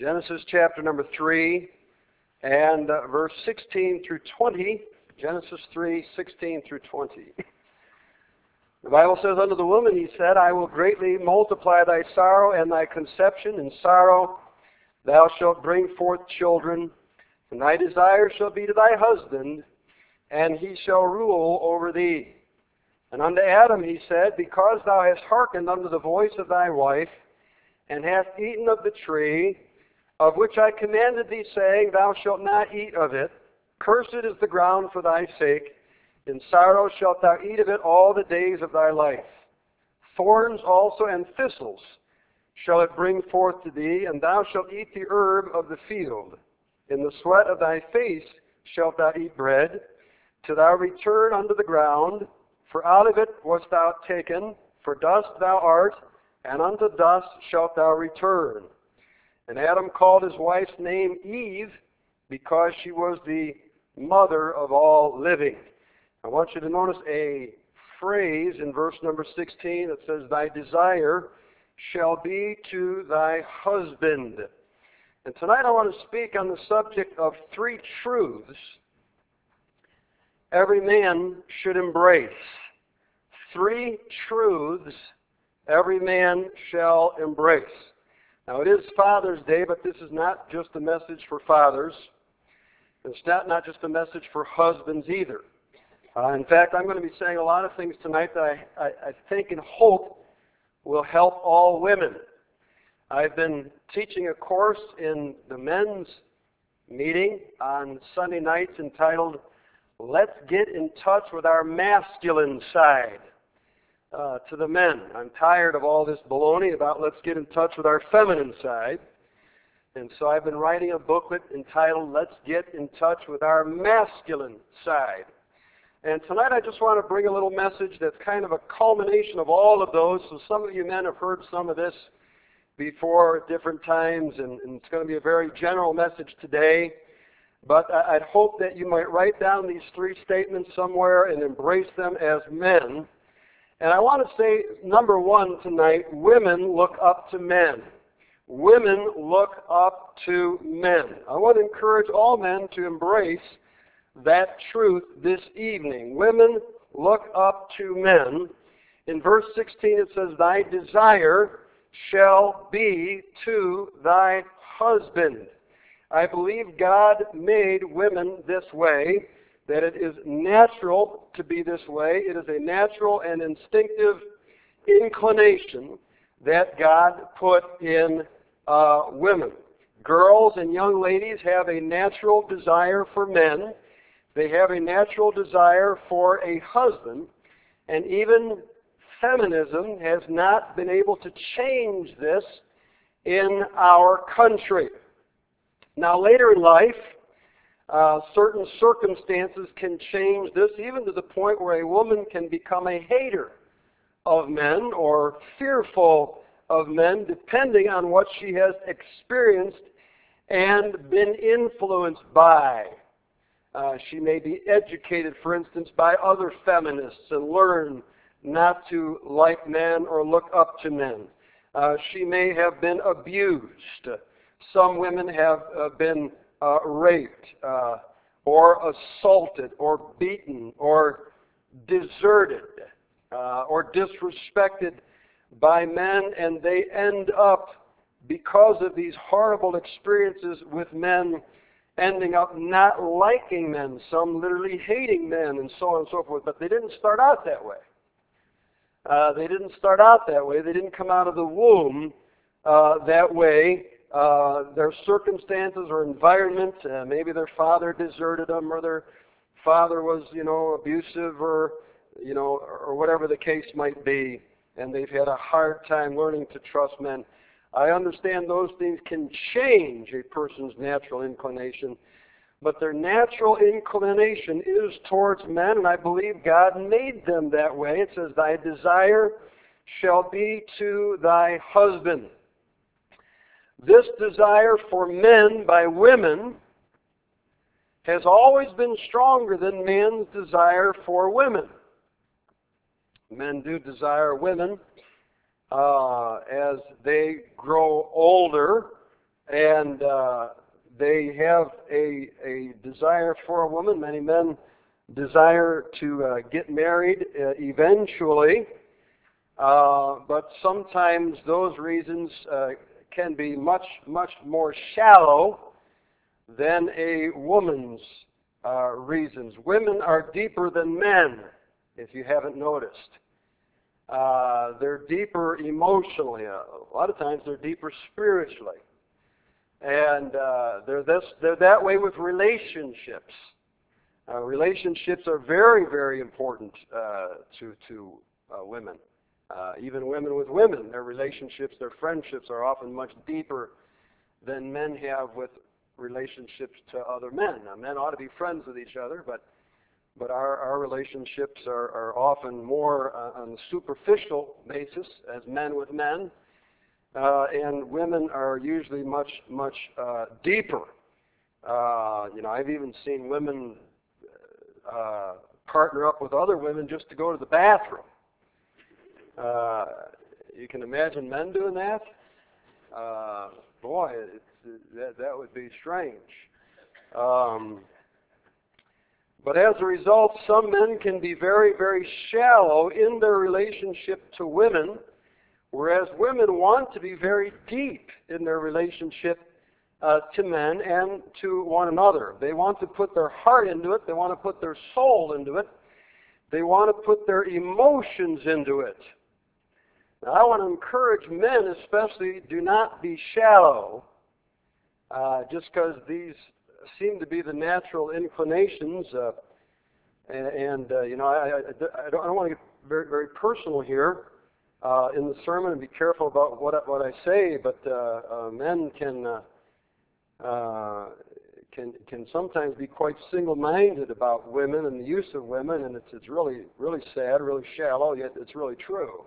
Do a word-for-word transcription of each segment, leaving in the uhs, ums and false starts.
Genesis chapter number three and uh, verse sixteen through twenty. Genesis three, sixteen through twenty. The Bible says, unto the woman he said, I will greatly multiply thy sorrow and thy conception. In sorrow thou shalt bring forth children, and thy desire shall be to thy husband, and he shall rule over thee. And unto Adam he said, because thou hast hearkened unto the voice of thy wife, and hast eaten of the tree, of which I commanded thee, saying, thou shalt not eat of it, cursed is the ground for thy sake, in sorrow shalt thou eat of it all the days of thy life. Thorns also and thistles shall it bring forth to thee, and thou shalt eat the herb of the field. In the sweat of thy face shalt thou eat bread, till thou return unto the ground, for out of it wast thou taken, for dust thou art, and unto dust shalt thou return. And Adam called his wife's name Eve, because she was the mother of all living. I want you to notice a phrase in verse number sixteen that says, thy desire shall be to thy husband. And tonight I want to speak on the subject of three truths every man should embrace. Three truths every man shall embrace. Now it is Father's Day, but this is not just a message for fathers. It's not, not just a message for husbands either. Uh, in fact, I'm going to be saying a lot of things tonight that I, I, I think and hope will help all women. I've been teaching a course in the men's meeting on Sunday nights entitled, Let's Get in Touch with Our Masculine Side. Uh, to the men, I'm tired of all this baloney about let's get in touch with our feminine side. And so I've been writing a booklet entitled, Let's Get in Touch with Our Masculine Side. And tonight I just want to bring a little message that's kind of a culmination of all of those. So some of you men have heard some of this before at different times, and, and it's going to be a very general message today. But I, I'd hope that you might write down these three statements somewhere and embrace them as men. And I want to say, number one tonight, women look up to men. Women look up to men. I want to encourage all men to embrace that truth this evening. Women look up to men. In verse sixteen it says, thy desire shall be to thy husband. I believe God made women this way, that it is natural to be this way. It is a natural and instinctive inclination that God put in uh, women. Girls and young ladies have a natural desire for men. They have a natural desire for a husband, and even feminism has not been able to change this in our country. Now, later in life, uh, certain circumstances can change this, even to the point where a woman can become a hater of men or fearful of men, depending on what she has experienced and been influenced by. Uh, she may be educated, for instance, by other feminists and learn not to like men or look up to men. Uh, she may have been abused. Some women have uh, been uh, raped uh, or assaulted or beaten or deserted uh, or disrespected by men, and they end up, because of these horrible experiences with men, ending up not liking men, some literally hating men, and so on and so forth. But they didn't start out that way. Uh, they didn't start out that way. They didn't come out of the womb uh, that way. Uh, their circumstances or environment, uh, maybe their father deserted them, or their father was, you know, abusive, or, you know, or whatever the case might be, and they've had a hard time learning to trust men. I understand those things can change a person's natural inclination, but their natural inclination is towards men, and I believe God made them that way. It says, thy desire shall be to thy husband. This desire for men by women has always been stronger than man's desire for women. Men do desire women uh, as they grow older, and uh, they have a, a desire for a woman. Many men desire to uh, get married uh, eventually, uh, but sometimes those reasons uh, can be much, much more shallow than a woman's uh, reasons. Women are deeper than men, if you haven't noticed. Uh, they're deeper emotionally. A lot of times they're deeper spiritually. And uh, they're, this, they're that way with relationships. Uh, relationships are very, very important uh, to, to uh, women. Uh, even women with women, their relationships, their friendships are often much deeper than men have with relationships to other men. Now, men ought to be friends with each other, but but our, our relationships are, are often more uh, on a superficial basis as men with men, uh, and women are usually much, much uh, deeper. Uh, you know, I've even seen women uh, partner up with other women just to go to the bathroom. Uh, you can imagine men doing that? Uh, boy, it's, that, that would be strange. Um, but as a result, some men can be very, very shallow in their relationship to women, whereas women want to be very deep in their relationship uh, to men and to one another. They want to put their heart into it. They want to put their soul into it. They want to put their emotions into it. Now, I want to encourage men especially, do not be shallow, uh, just because these seem to be the natural inclinations. Uh, and, and uh, you know, I, I, I don't, I don't want to get very, very personal here uh, in the sermon, and be careful about what, I- what I say, but uh, uh, men can, uh, uh, can, can sometimes be quite single-minded about women and the use of women, and it's, it's really, really sad, really shallow, yet it's really true.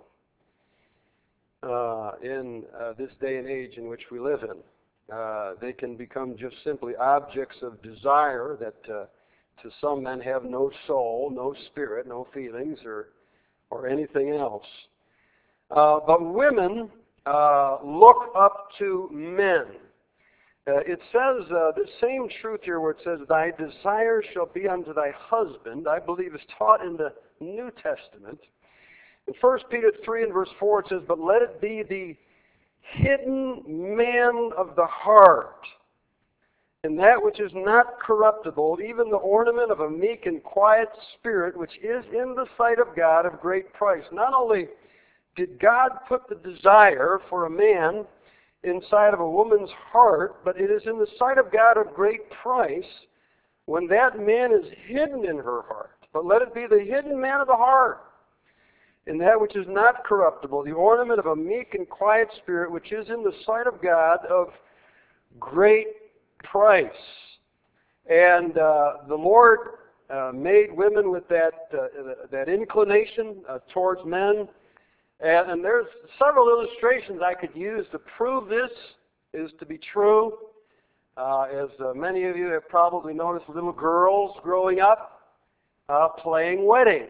Uh, in uh, this day and age in which we live in. Uh, they can become just simply objects of desire that uh, to some men have no soul, no spirit, no feelings, or, or anything else. Uh, but women uh, look up to men. Uh, it says uh, the same truth here where it says, thy desire shall be unto thy husband, I believe is taught in the New Testament. In First Peter three and verse four it says, but let it be the hidden man of the heart, and that which is not corruptible, even the ornament of a meek and quiet spirit, which is in the sight of God of great price. Not only did God put the desire for a man inside of a woman's heart, but it is in the sight of God of great price when that man is hidden in her heart. But let it be the hidden man of the heart, and that which is not corruptible, the ornament of a meek and quiet spirit, which is in the sight of God of great price. And uh, the Lord uh, made women with that uh, that inclination uh, towards men. And, and there's several illustrations I could use to prove this is to be true. Uh, as uh, many of you have probably noticed, little girls growing up uh, playing wedding.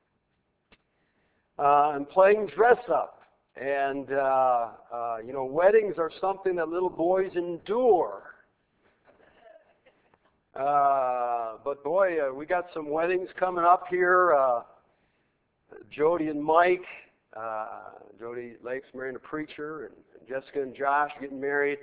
Uh, and playing dress-up. And, uh, uh, you know, weddings are something that little boys endure. Uh, but, boy, uh, we got some weddings coming up here. Uh, Jody and Mike. Uh, Jody Lake's marrying a preacher, and Jessica and Josh getting married.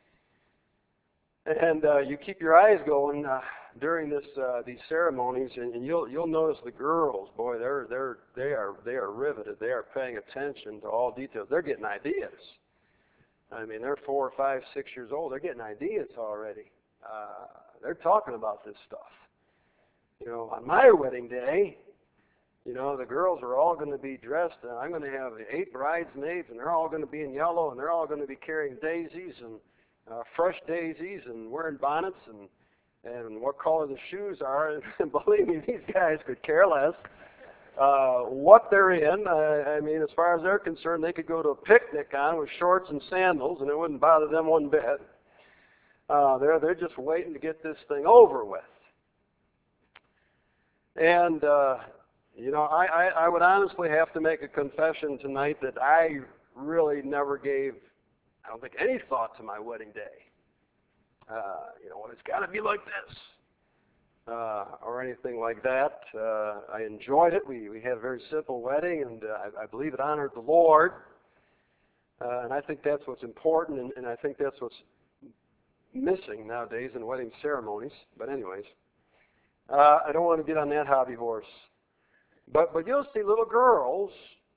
And uh, you keep your eyes going uh, during this uh, these ceremonies, and, and you'll you'll notice the girls. Boy, they're they're they are they are riveted. They are paying attention to all details. They're getting ideas. I mean, they're four or five, six years old. They're getting ideas already. Uh, they're talking about this stuff. You know, on my wedding day, you know, the girls are all going to be dressed. Uh, I'm going to have eight bridesmaids, and they're all going to be in yellow, and they're all going to be carrying daisies and Uh, fresh daisies and wearing bonnets and and what color the shoes are. And believe me, these guys could care less uh, what they're in. Uh, I mean, as far as they're concerned, they could go to a picnic on with shorts and sandals, and it wouldn't bother them one bit. Uh, they're they're just waiting to get this thing over with. And uh, you know, I, I I would honestly have to make a confession tonight that I really never gave I don't think any thought to my wedding day. Uh, you know, well, it's got to be like this. Uh, or anything like that. Uh, I enjoyed it. We, we had a very simple wedding, and uh, I, I believe it honored the Lord. Uh, and I think that's what's important, and, and I think that's what's missing nowadays in wedding ceremonies. But anyways, uh, I don't want to get on that hobby horse. But but you'll see little girls,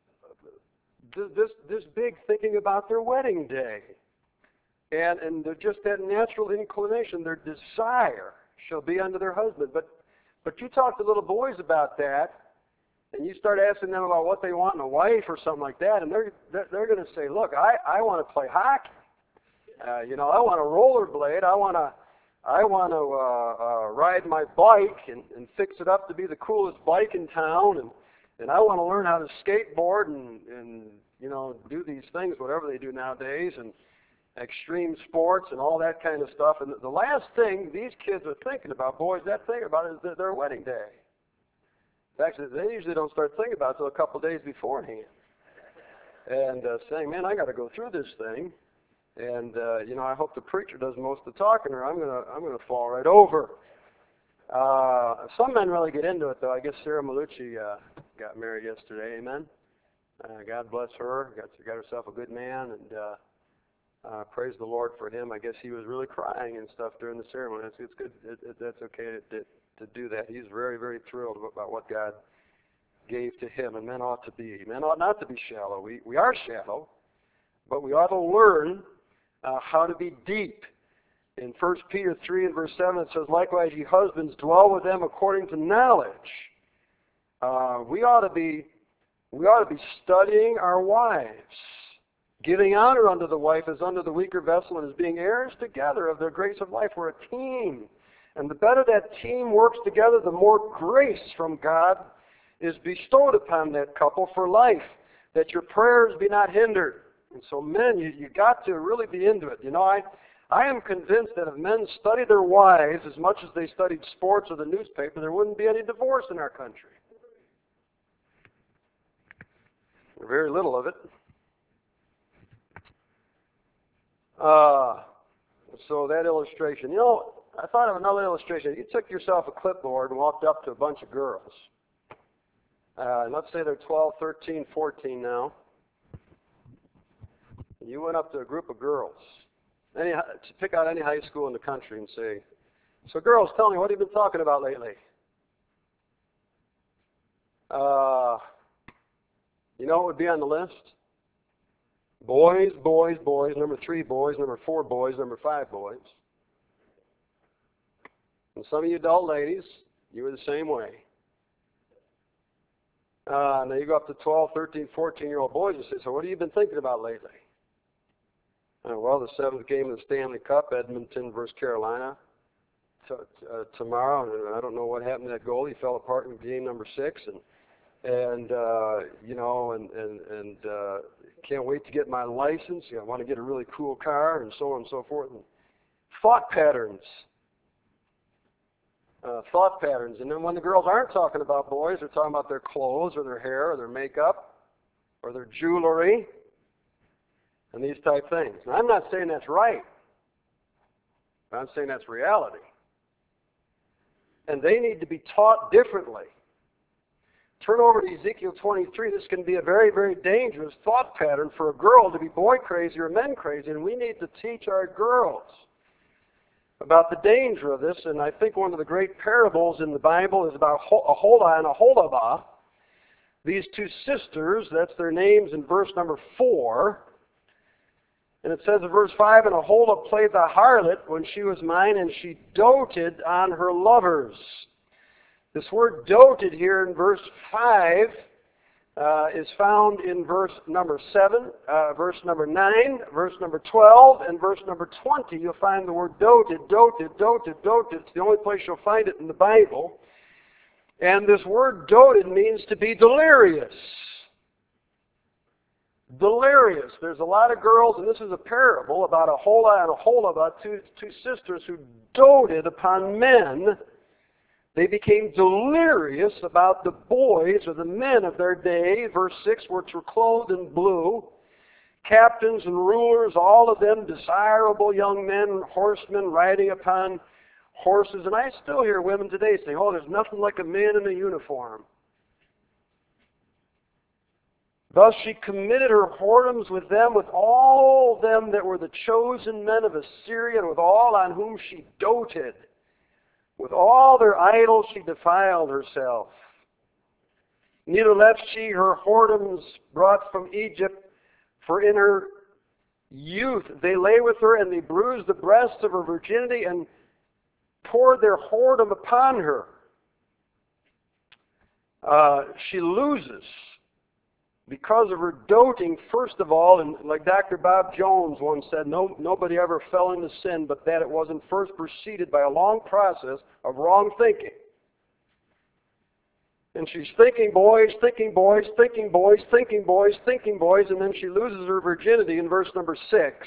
this this big thinking about their wedding day, and and just that natural inclination, their desire shall be unto their husband. But but you talk to little boys about that, and you start asking them about what they want in a wife or something like that, and they're they're, they're going to say, look, I, I want to play hockey. Uh, you know, I want to rollerblade. I want to I want to uh, uh, ride my bike and, and fix it up to be the coolest bike in town, and and I want to learn how to skateboard and and you know do these things, whatever they do nowadays, and extreme sports and all that kind of stuff. And the last thing these kids are thinking about, boys, that thing about is their, their wedding day. Actually, they usually don't start thinking about it until a couple of days beforehand. And uh, saying, man, I got to go through this thing. And, uh, you know, I hope the preacher does most of the talking, or I'm going to I'm gonna fall right over. Uh, some men really get into it, though. I guess Sarah Malucci uh, got married yesterday. Amen. Uh, God bless her. Got, got herself a good man, and uh, Uh, praise the Lord for him. I guess he was really crying and stuff during the ceremony. It's, it's good. It, it, that's okay to, to do that. He's very, very thrilled about what God gave to him, and men ought to be. Men ought not to be shallow. We we are shallow, but we ought to learn uh, how to be deep. In First Peter three and verse seven, it says, "Likewise, ye husbands, dwell with them according to knowledge." Uh, we ought to be we ought to be studying our wives, giving honor unto the wife as unto the weaker vessel, and as being heirs together of the grace of life. We're a team. And the better that team works together, the more grace from God is bestowed upon that couple for life, that your prayers be not hindered. And so men, you, you got to really be into it. You know, I, I am convinced that if men studied their wives as much as they studied sports or the newspaper, there wouldn't be any divorce in our country. Very little of it. Uh, so that illustration, you know, I thought of another illustration. You took yourself a clipboard and walked up to a bunch of girls. Uh, and let's say they're twelve, thirteen, fourteen now. You went up to a group of girls. Any, pick out any high school in the country and say, so girls, tell me, what have you been talking about lately? Uh, you know what would be on the list? Boys, boys, boys, number three boys, number four boys, number five boys. And some of you adult ladies, you were the same way. Uh, now you go up to twelve, thirteen, fourteen-year-old boys and say, so what have you been thinking about lately? Uh, well, the seventh game of the Stanley Cup, Edmonton versus Carolina, t- uh, tomorrow. And I don't know what happened to that goal. He fell apart in game number six. And, and uh, you know, and, and, and uh, can't wait to get my license. You know, I want to get a really cool car, and so on and so forth. And thought patterns. Uh, thought patterns. And then when the girls aren't talking about boys, they're talking about their clothes or their hair or their makeup or their jewelry and these type things. Now, I'm not saying that's right. I'm saying that's reality. And they need to be taught differently. Turn over to Ezekiel twenty-three. This can be a very, very dangerous thought pattern for a girl to be boy crazy or men crazy, and we need to teach our girls about the danger of this. And I think one of the great parables in the Bible is about Aholah and Aholibah. These two sisters, that's their names in verse number four. And it says in verse five, and Aholah played the harlot when she was mine, and she doted on her lovers. This word doted here in verse five uh, is found in verse number seven, uh, verse number nine, verse number twelve, and verse number twenty. You'll find the word doted, doted, doted, doted. It's the only place you'll find it in the Bible. And this word doted means to be delirious. Delirious. There's a lot of girls, and this is a parable about Aholah and Aholibah, two, two sisters who doted upon men. They became delirious about the boys or the men of their day, verse six, which were clothed in blue, captains and rulers, all of them desirable young men, horsemen riding upon horses. And I still hear women today say, oh, there's nothing like a man in a uniform. Thus she committed her whoredoms with them, with all them that were the chosen men of Assyria, and with all on whom she doted. With all their idols she defiled herself. Neither left she her whoredoms brought from Egypt, for in her youth they lay with her, and they bruised the breasts of her virginity, and poured their whoredom upon her. Uh, she loses because of her doting, first of all, and like Doctor Bob Jones once said, no, nobody ever fell into sin, but that it wasn't first preceded by a long process of wrong thinking. And she's thinking boys, thinking boys, thinking boys, thinking boys, thinking boys, and then she loses her virginity in verse number six.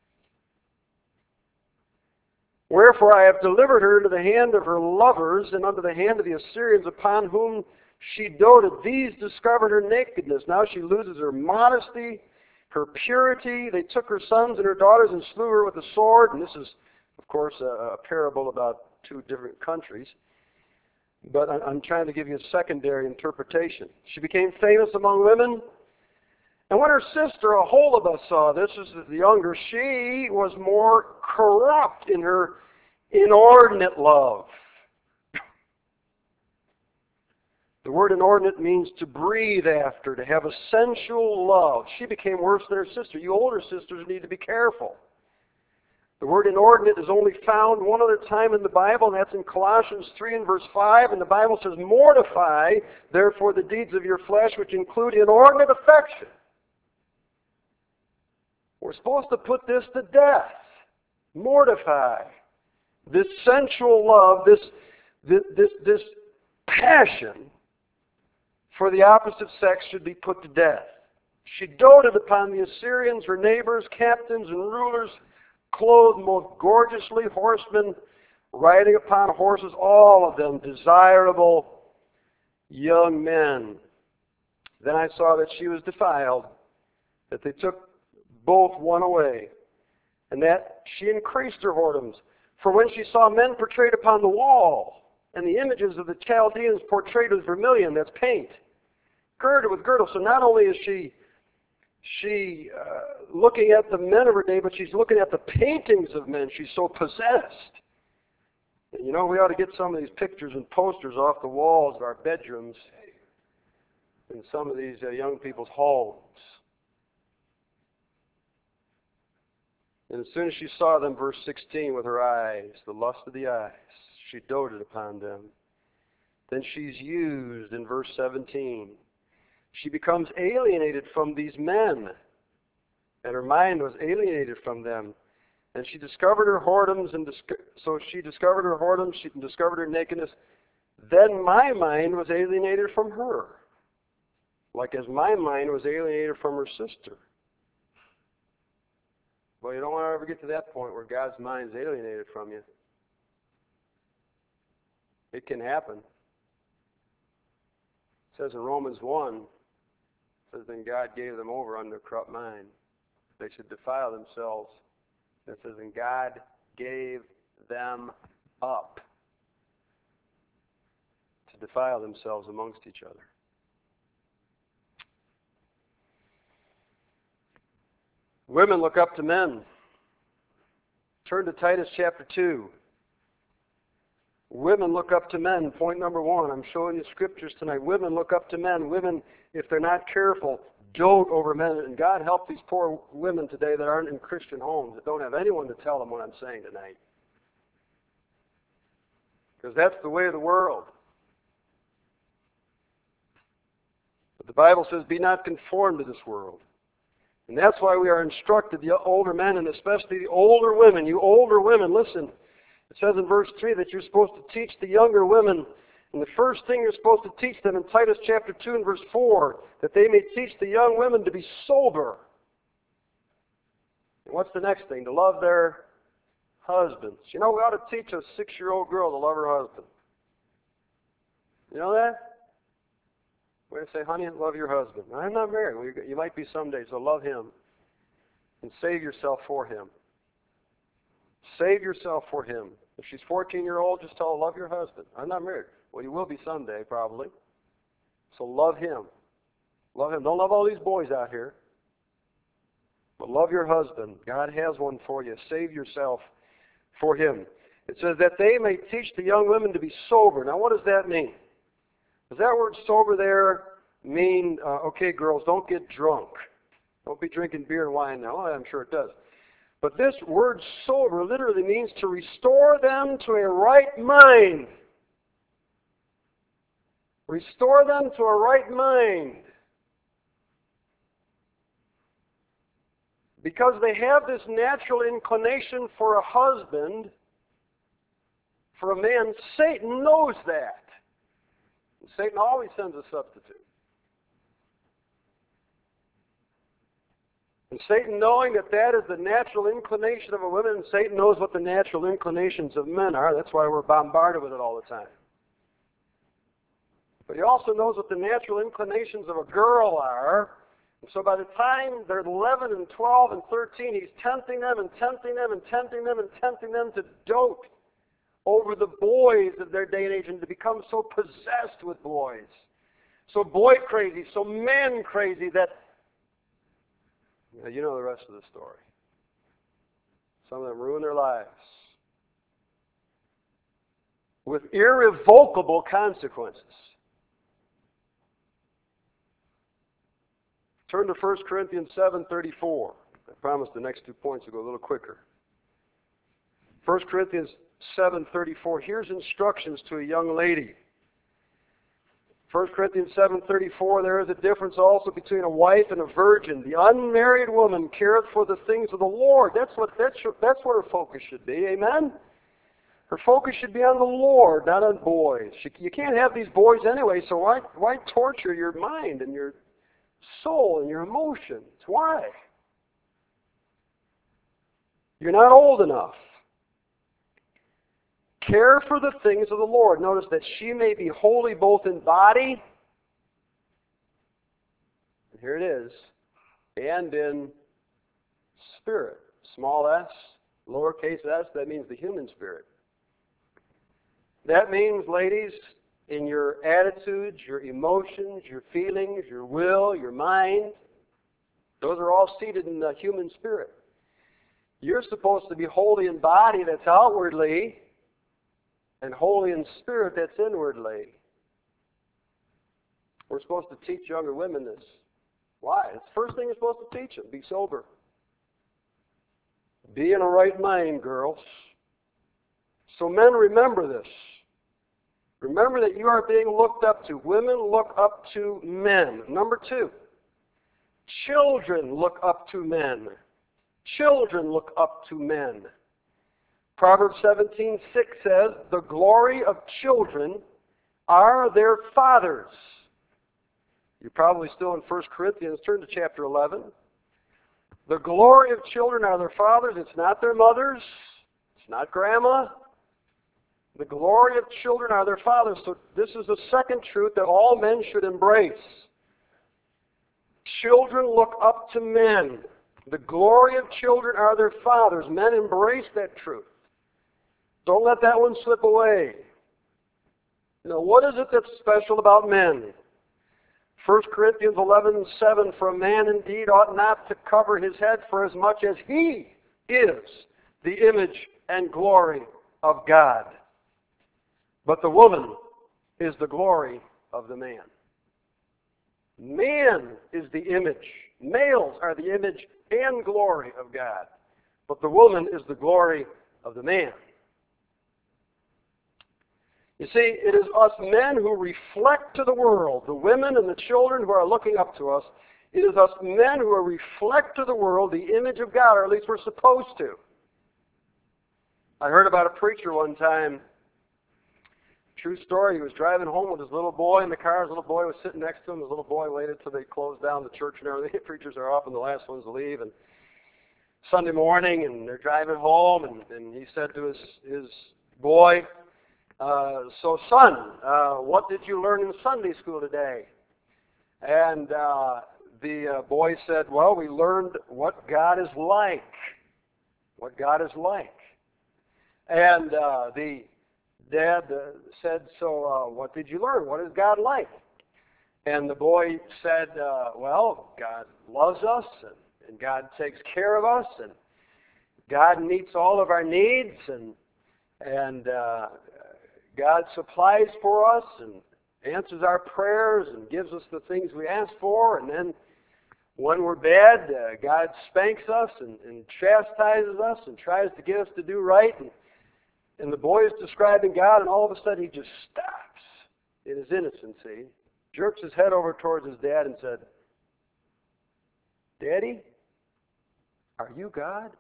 Wherefore I have delivered her into the hand of her lovers, and unto the hand of the Assyrians, upon whom she doted. These discovered her nakedness. Now she loses her modesty, her purity. They took her sons and her daughters and slew her with a sword. And this is, of course, a, a parable about two different countries. But I'm trying to give you a secondary interpretation. She became famous among women. And when her sister Aholibah saw this, this is the younger, she was more corrupt in her inordinate love. The word inordinate means to breathe after, to have a sensual love. She became worse than her sister. You older sisters need to be careful. The word inordinate is only found one other time in the Bible, and that's in Colossians three and verse five. And the Bible says, mortify, therefore, the deeds of your flesh, which include inordinate affection. We're supposed to put this to death. Mortify. This sensual love, this, this, this, this passion for the opposite sex should be put to death. She doted upon the Assyrians, her neighbors, captains, and rulers, clothed most gorgeously, horsemen riding upon horses, all of them desirable young men. Then I saw that she was defiled, that they took both one away, and that she increased her whoredoms. For when she saw men portrayed upon the wall, and the images of the Chaldeans portrayed with vermilion, that's paint, girded with girdle. So not only is she she uh, looking at the men of her day, but she's looking at the paintings of men. She's so possessed. And you know, we ought to get some of these pictures and posters off the walls of our bedrooms in some of these uh, young people's homes. And as soon as she saw them, verse sixteen, with her eyes, the lust of the eyes, she doted upon them. Then she's used in verse seventeen. She becomes alienated from these men, and her mind was alienated from them. And she discovered her whoredoms, and dis- so she discovered her whoredoms, she discovered her nakedness. Then my mind was alienated from her, like as my mind was alienated from her sister. Well, you don't want to ever get to that point where God's mind is alienated from you. It can happen. It says in Romans one, it says, then God gave them over unto a corrupt mind. They should defile themselves. It says, and God gave them up to defile themselves amongst each other. Women look up to men. Turn to Titus chapter two. Women look up to men. Point number one. I'm showing you scriptures tonight. Women look up to men. Women, if they're not careful, dote over men. And God help these poor women today that aren't in Christian homes, that don't have anyone to tell them what I'm saying tonight. Because that's the way of the world. But the Bible says, be not conformed to this world. And that's why we are instructed, the older men, and especially the older women. You older women, listen. It says in verse three that you're supposed to teach the younger women. And the first thing you're supposed to teach them in Titus chapter two and verse four, that they may teach the young women to be sober. And what's the next thing? To love their husbands. You know, we ought to teach a six-year-old girl to love her husband. You know that? We're going to say, honey, love your husband. I'm not married. You might be someday, so love him. and save yourself for him. Save yourself for him. If she's fourteen year old, just tell her, love your husband. I'm not married. Well, you will be someday, probably. So love him. Love him. Don't love all these boys out here. But love your husband. God has one for you. Save yourself for him. It says that they may teach the young women to be sober. Now, what does that mean? Does that word sober there mean, uh, okay, girls, don't get drunk. Don't be drinking beer and wine now. Well, I'm sure it does. But this word sober literally means to restore them to a right mind. Restore them to a right mind. Because they have this natural inclination for a husband, for a man. Satan knows that. And Satan always sends a substitute. And Satan, knowing that that is the natural inclination of a woman, and Satan knows what the natural inclinations of men are. That's why we're bombarded with it all the time. But he also knows what the natural inclinations of a girl are. And so by the time they're eleven and twelve and thirteen, he's tempting them and tempting them and tempting them and tempting them to dote over the boys of their day and age and to become so possessed with boys, so boy crazy, so man crazy that, you know the rest of the story. Some of them ruin their lives with irrevocable consequences. Turn to First Corinthians seven thirty-four. I promise the next two points will go a little quicker. First Corinthians seven thirty-four. Here's instructions to a young lady. First Corinthians seven thirty-four, there is a difference also between a wife and a virgin. The unmarried woman careth for the things of the Lord. That's what that's, that's what her focus should be. Amen? Her focus should be on the Lord, not on boys. She, you can't have these boys anyway, so why, why torture your mind and your soul and your emotions? Why? You're not old enough. Care for the things of the Lord. Notice that she may be holy both in body, and here it is, and in spirit. Small s, lowercase s, that means the human spirit. That means, ladies, in your attitudes, your emotions, your feelings, your will, your mind, those are all seated in the human spirit. You're supposed to be holy in body, that's outwardly, and holy in spirit, that's inwardly. We're supposed to teach younger women this. Why? It's the first thing you're supposed to teach them. Be sober. Be in a right mind, girls. So men, remember this. Remember that you are being looked up to. Women look up to men. Number two, children look up to men. Children look up to men. Proverbs seventeen six says, the glory of children are their fathers. You're probably still in First Corinthians. Turn to chapter eleven. The glory of children are their fathers. It's not their mothers. It's not grandma. The glory of children are their fathers. So this is the second truth that all men should embrace. Children look up to men. The glory of children are their fathers. Men, embrace that truth. Don't let that one slip away. You know, what is it that's special about men? First Corinthians eleven seven, for a man indeed ought not to cover his head, for as much as he is the image and glory of God. But the woman is the glory of the man. Man is the image. Males are the image and glory of God. But the woman is the glory of the man. You see, it is us men who reflect to the world, the women and the children who are looking up to us. It is us men who reflect to the world the image of God, or at least we're supposed to. I heard about a preacher one time. True story. He was driving home with his little boy in the car. His little boy was sitting next to him. His little boy waited till they closed down the church and everything. The preachers are often the last ones to leave. And Sunday morning, and they're driving home, and, and he said to his his boy, uh, "So, son, uh, what did you learn in Sunday school today?" And uh, the uh, boy said, well, we learned what God is like. What God is like. And uh, the dad uh, said, so uh, what did you learn? What is God like? And the boy said, uh, well, God loves us, and, and God takes care of us, and God meets all of our needs, and, and uh, God supplies for us, and answers our prayers, and gives us the things we ask for, and then when we're bad, uh, God spanks us and, and chastises us and tries to get us to do right. And, and the boy is describing God, and all of a sudden he just stops in his innocency, jerks his head over towards his dad and said, Daddy, are you God?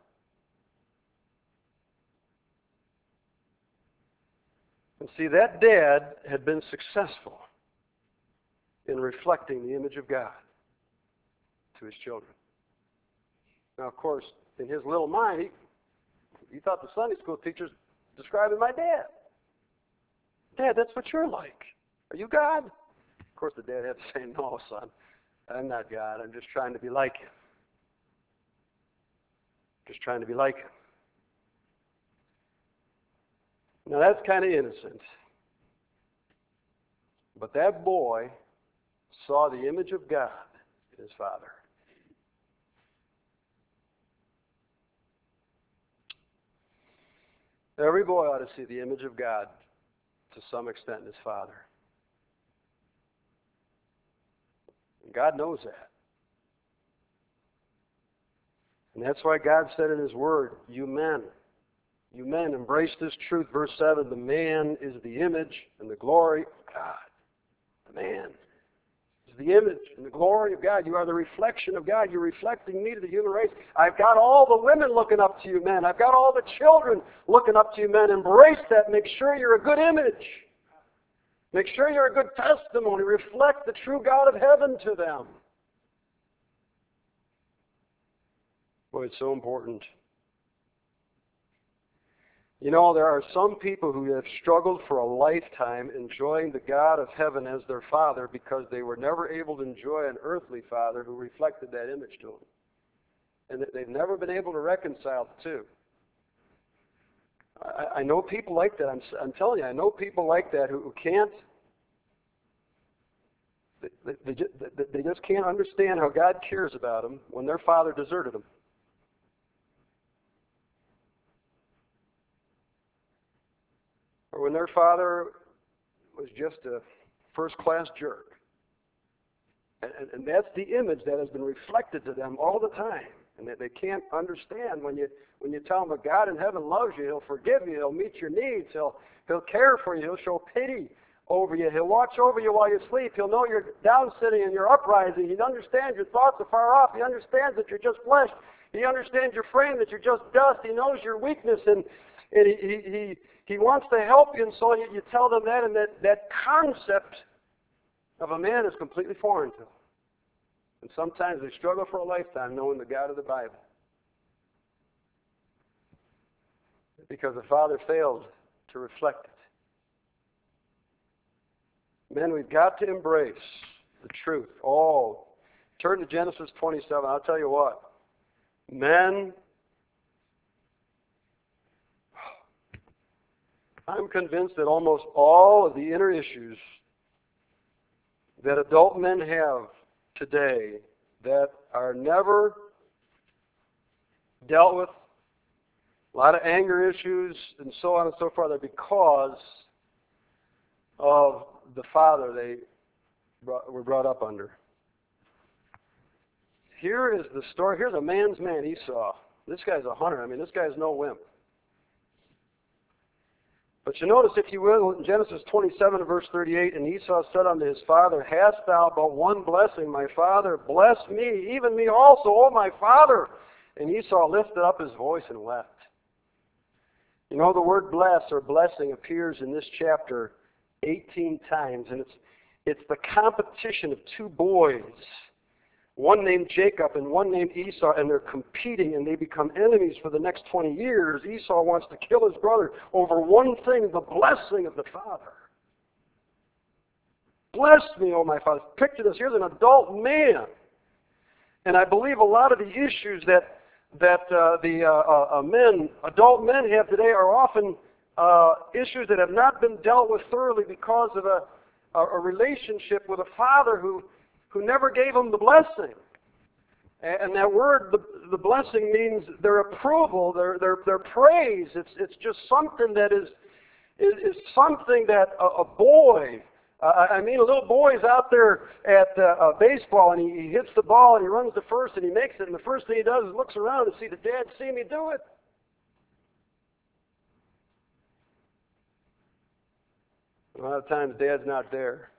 And see, that dad had been successful in reflecting the image of God to his children. Now, of course, in his little mind, he, he thought the Sunday school teacher's describing my dad. Dad, that's what you're like. Are you God? Of course, the dad had to say, no, son, I'm not God. I'm just trying to be like him. Just trying to be like him. Now, that's kind of innocent. But that boy saw the image of God in his father. Every boy ought to see the image of God to some extent in his father. And God knows that. And that's why God said in his word, you men, you men, embrace this truth. Verse seven, the man is the image and the glory of God. The man is the image and the glory of God. You are the reflection of God. You're reflecting me to the human race. I've got all the women looking up to you, men. I've got all the children looking up to you, men. Embrace that. Make sure you're a good image. Make sure you're a good testimony. Reflect the true God of heaven to them. Boy, it's so important. You know, there are some people who have struggled for a lifetime enjoying the God of heaven as their father because they were never able to enjoy an earthly father who reflected that image to them. And they've never been able to reconcile the two. I, I know people like that. I'm, I'm telling you, I know people like that who, who can't, they, they, they, they just can't understand how God cares about them when their father deserted them. Or when their father was just a first-class jerk. And, and, and that's the image that has been reflected to them all the time. And that they can't understand when you when you tell them that God in heaven loves you, He'll forgive you, He'll meet your needs, He'll He'll care for you, He'll show pity over you, He'll watch over you while you sleep, He'll know you're down sitting and you're uprising, He understands your thoughts are far off, He understands that you're just flesh, He understands your frame, that you're just dust, He knows your weakness, and, and he, he, he, he wants to help you, and so you, you tell them that, and that, that concept of a man is completely foreign to them. And sometimes they struggle for a lifetime knowing the God of the Bible. Because the Father failed to reflect it. Men, we've got to embrace the truth. All. Turn to Genesis twenty-seven. I'll tell you what. Men, I'm convinced that almost all of the inner issues that adult men have today that are never dealt with, a lot of anger issues and so on and so forth, are because of the father they brought, were brought up under. Here is the story. Here's a man's man, Esau. This guy's a hunter. I mean, this guy's no wimp. But you notice, if you will, in Genesis twenty-seven, verse thirty-eight, and Esau said unto his father, hast thou but one blessing, my father? Bless me, even me also, O my father. And Esau lifted up his voice and wept. You know, the word bless or blessing appears in this chapter eighteen times, and it's it's the competition of two boys, one named Jacob and one named Esau, and they're competing and they become enemies for the next twenty years. Esau wants to kill his brother over one thing, the blessing of the father. Bless me, oh my father. Picture this. Here's an adult man And I believe a lot of the issues that that uh, the uh, uh, men, adult men have today are often uh, issues that have not been dealt with thoroughly because of a, a, a relationship with a father who, who never gave them the blessing. And that word, the, the blessing, means their approval, their, their, their praise. It's, it's just something that is, is, is something that a, a boy, uh, I mean, a little boy's out there at uh, uh, baseball, and he, he hits the ball, and he runs to first, and he makes it, and the first thing he does is looks around and see, did Dad see me do it? A lot of times, Dad's not there.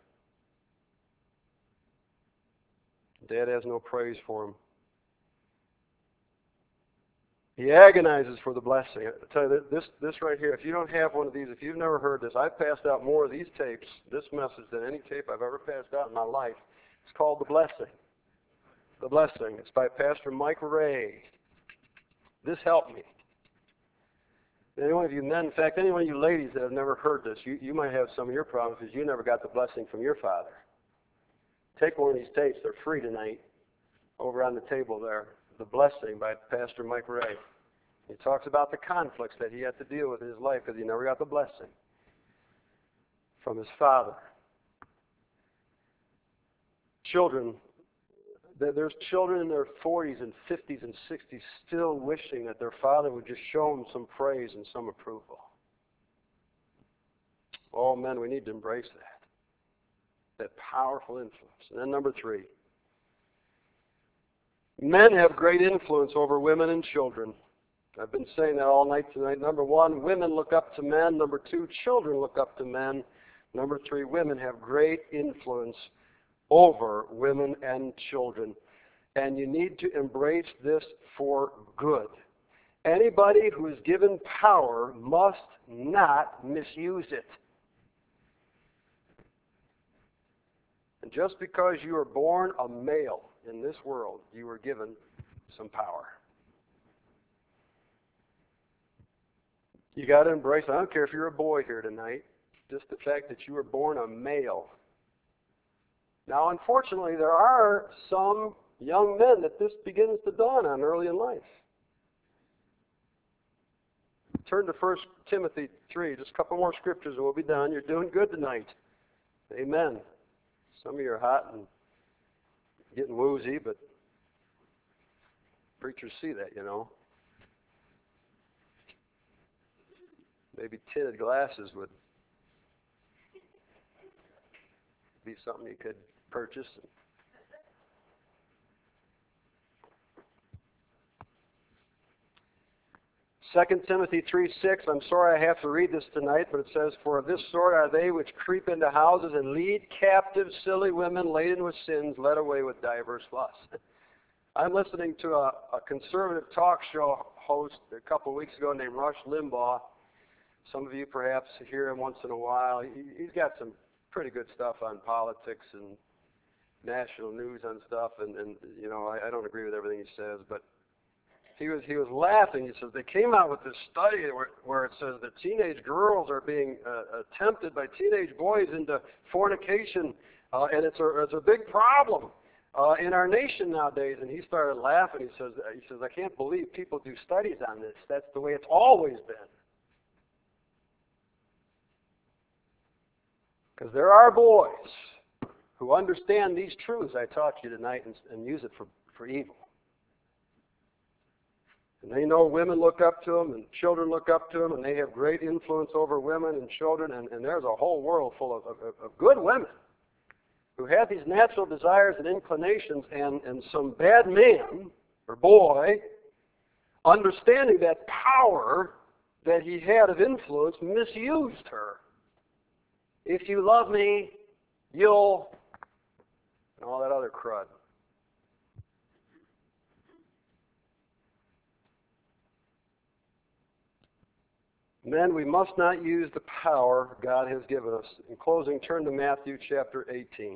Dad has no praise for him. He agonizes for the blessing. I tell you, this, this right here, if you don't have one of these, if you've never heard this, I've passed out more of these tapes, this message, than any tape I've ever passed out in my life. It's called The Blessing. The Blessing. It's by Pastor Mike Ray. This helped me. Any one of you men, in fact, any one of you ladies that have never heard this, you, you might have some of your problems because you never got the blessing from your father. Take one of these tapes. They're free tonight over on the table there. The Blessing by Pastor Mike Ray. He talks about the conflicts that he had to deal with in his life because he never got the blessing from his father. Children, there's children in their forties and fifties and sixties still wishing that their father would just show them some praise and some approval. Oh, men, we need to embrace that. That powerful influence. And then number three. Men have great influence over women and children. I've been saying that all night tonight. Number one, women look up to men. Number two, children look up to men. Number three, women have great influence over women and children. And you need to embrace this for good. Anybody who is given power must not misuse it. And just because you are born a male in this world, you were given some power. You got to embrace it. I don't care if you're a boy here tonight, just the fact that you were born a male. Now, unfortunately, there are some young men that this begins to dawn on early in life. Turn to First Timothy three, just a couple more scriptures and we'll be done. You're doing good tonight. Amen. Some of you are hot and getting woozy, but preachers see that, you know. Maybe tinted glasses would be something you could purchase. Second Timothy three six, I'm sorry I have to read this tonight, but it says, "For of this sort are they which creep into houses and lead captive silly women laden with sins, led away with diverse lusts." I'm listening to a, a conservative talk show host a couple of weeks ago named Rush Limbaugh. Some of you perhaps hear him once in a while. He, he's got some pretty good stuff on politics and national news on stuff, and, and you know, I, I don't agree with everything he says, but He was he was laughing. He says they came out with this study where, where it says that teenage girls are being uh, tempted by teenage boys into fornication, uh, and it's a it's a big problem uh, in our nation nowadays. And he started laughing. He says he says I can't believe people do studies on this. That's the way it's always been. Because there are boys who understand these truths I taught you tonight and, and use it for, for evil. And they know women look up to them and children look up to them, and they have great influence over women and children. And, and there's a whole world full of, of, of good women who have these natural desires and inclinations, and, and some bad man or boy, understanding that power that he had of influence, misused her. If you love me, you'll, and all that other crud. Men, we must not use the power God has given us. In closing, turn to Matthew chapter eighteen.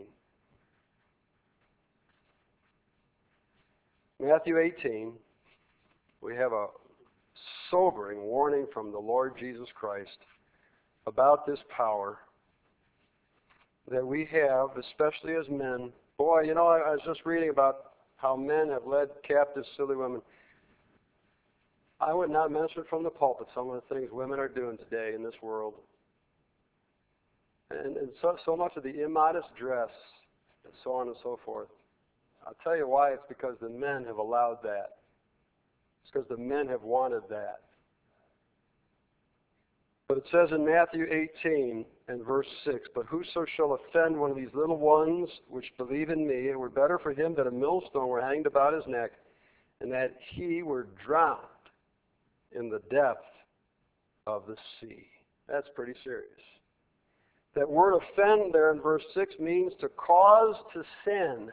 Matthew eighteen, we have a sobering warning from the Lord Jesus Christ about this power that we have, especially as men. Boy, you know, I was just reading about how men have led captive silly women. I would not mention from the pulpit some of the things women are doing today in this world. And, and so, so much of the immodest dress, and so on and so forth. I'll tell you why. It's because the men have allowed that. It's because the men have wanted that. But it says in Matthew eighteen and verse six, "But whoso shall offend one of these little ones which believe in me, it were better for him that a millstone were hanged about his neck, and that he were drowned in the depth of the sea." That's pretty serious. That word offend there in verse six means to cause to sin.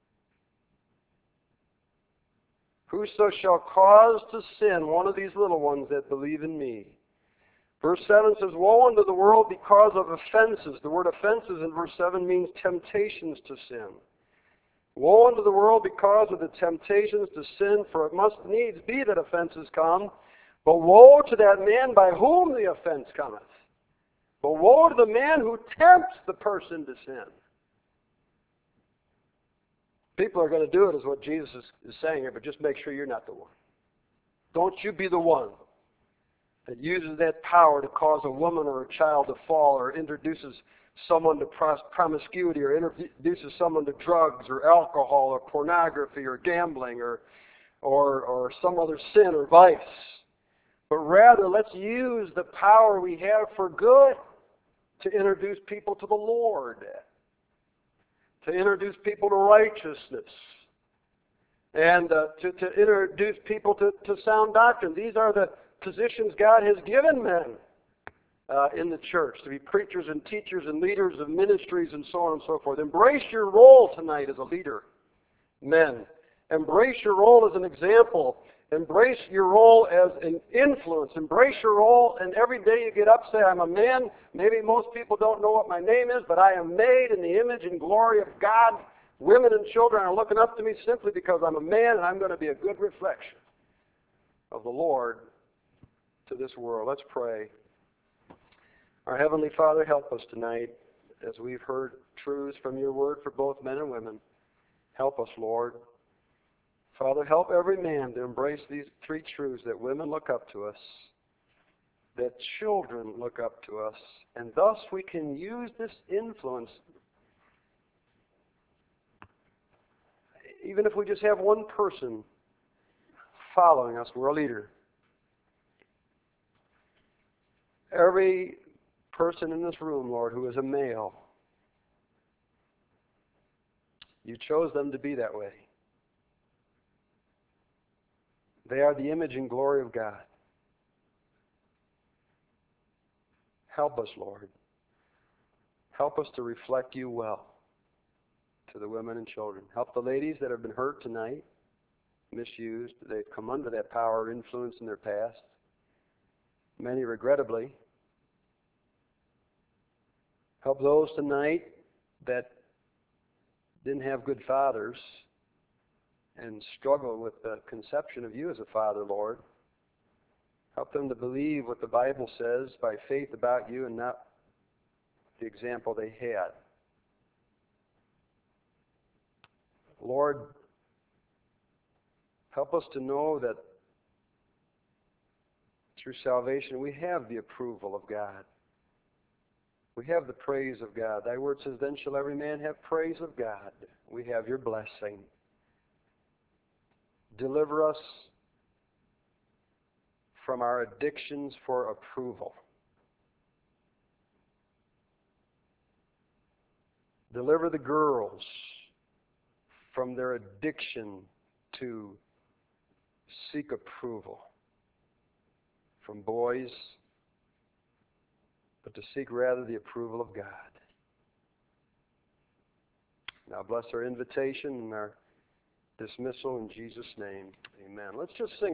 Whoso shall cause to sin one of these little ones that believe in me. Verse seven says, "Woe unto the world because of offenses." The word offenses in verse seven means temptations to sin. Woe unto the world because of the temptations to sin, for it must needs be that offenses come. But woe to that man by whom the offense cometh. But woe to the man who tempts the person to sin. People are going to do it, is what Jesus is, is saying here, but just make sure you're not the one. Don't you be the one that uses that power to cause a woman or a child to fall, or introduces someone to promiscuity, or introduces someone to drugs or alcohol or pornography or gambling or, or, or some other sin or vice. But rather, let's use the power we have for good to introduce people to the Lord, to introduce people to righteousness, and uh, to, to introduce people to, to sound doctrine. These are the positions God has given men uh, in the church, to be preachers and teachers and leaders of ministries and so on and so forth. Embrace your role tonight as a leader, men. Embrace your role as an example. Embrace your role as an influence. Embrace your role, and every day you get up, say, "I'm a man." Maybe most people don't know what my name is, but I am made in the image and glory of God. Women and children are looking up to me simply because I'm a man, and I'm going to be a good reflection of the Lord to this world. Let's pray. Our Heavenly Father, help us tonight as we've heard truths from your word for both men and women. Help us, Lord. Father, help every man to embrace these three truths: that women look up to us, that children look up to us, and thus we can use this influence. Even if we just have one person following us, we're a leader. Every person in this room, Lord, who is a male, you chose them to be that way. They are the image and glory of God. Help us, Lord. Help us to reflect you well to the women and children. Help the ladies that have been hurt tonight, misused. They've come under that power or influence in their past. Many regrettably. Help those tonight that didn't have good fathers and struggle with the conception of you as a father, Lord. Help them to believe what the Bible says by faith about you and not the example they had. Lord, help us to know that through salvation we have the approval of God. We have the praise of God. Thy word says, "Then shall every man have praise of God." We have your blessing. Deliver us from our addictions for approval. Deliver the girls from their addiction to seek approval from boys, but to seek rather the approval of God. Now bless our invitation and our dismissal in Jesus' name. Amen. Let's just sing.